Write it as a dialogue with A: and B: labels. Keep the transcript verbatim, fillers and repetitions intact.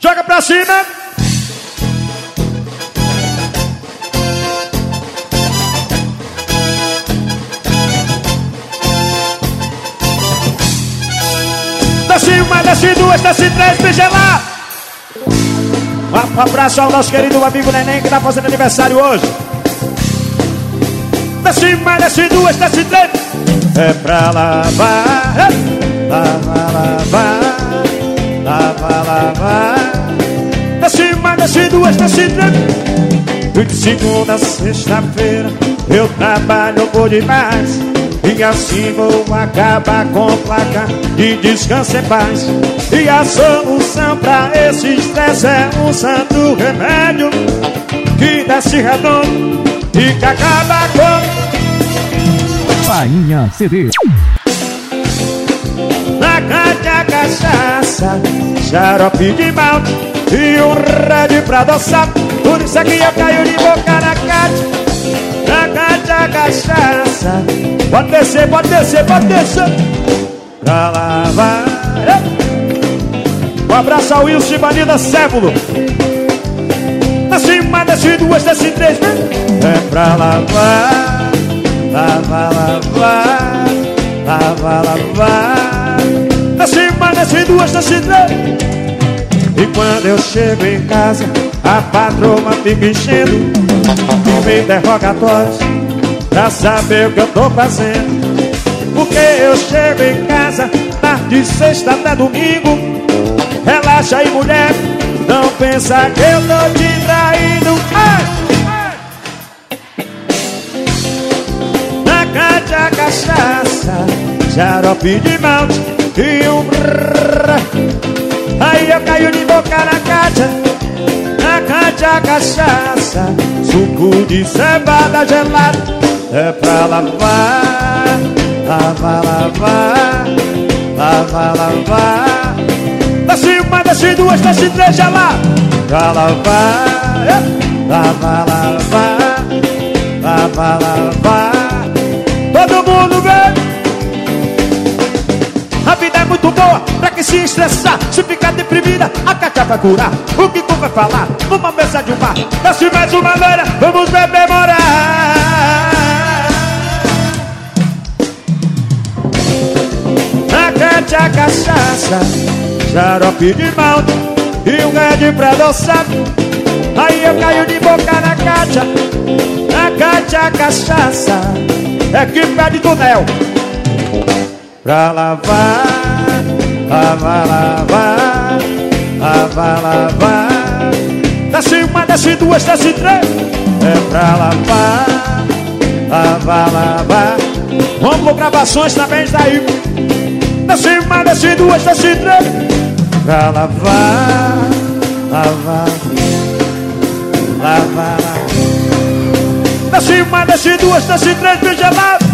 A: Joga pra cima. Desce uma, desce duas, desce três, beija lá. Um abraço ao nosso querido amigo Neném que tá fazendo aniversário hoje. Desce uma, desce duas, desce três. É pra lavar, lavar, lavar, lavar, lavar. Desce uma, desce duas, desce três. De segunda a sexta-feira eu trabalho por demais. E assim vou acabar com placa de descanso em paz. E a solução pra esse estresse é um santo remédio que desce redondo e que acaba com
B: Bainha C D.
A: na caixa cachaça, xarope de malte e um red pra adoçar. Por isso aqui eu caio de boca na caixa. Na caixa cachaça, pode descer, pode descer, pode descer. Pra lavar. Um abraço ao Wilson Banida Sébulo. Desce uma, desce duas, desce três. É pra lavar, lavar, lavar, lavar, lavar. Desce uma, desce duas, desce três. E quando eu chego em casa, a patroa fica enchendo de meio interrogatórios pra saber o que eu tô fazendo. Porque eu chego em casa tarde, sexta até domingo. Relaxa aí, mulher, não pensa que eu tô te traindo. Ai, ai. Na caixa cachaça, xarope de malte e um brrr. Aí eu caio de boca na caixa. Na caixa cachaça, suco de cevada gelada. É pra lavar, lavar, lavar, lavar, lavar. Desce uma, desce duas, desce três, já lá. Pra lavar, lavar, lavar, lavar, lavar. Todo mundo vem. A vida é muito boa, pra que se estressar? Se ficar deprimida, a caixa vai curar. O que tu vai falar? Numa mesa de um bar. Desce mais uma loira, vamos beber morar. Na caixa cachaça, xarope de malte e um red pra adoçar. Aí eu caio de boca na caixa. Na caixa cachaça, é que pede do mel. Pra lavar, lavar, lavar, lavar, lavar. Desce uma, desce duas, desce três. É pra lavar, lavar, lavar. Vamos por gravações também, daí. Desce uma, desce duas, desce três. Pra lavar, lavar, lavar, lavar. Desce uma, desce duas, desce três, beija lá.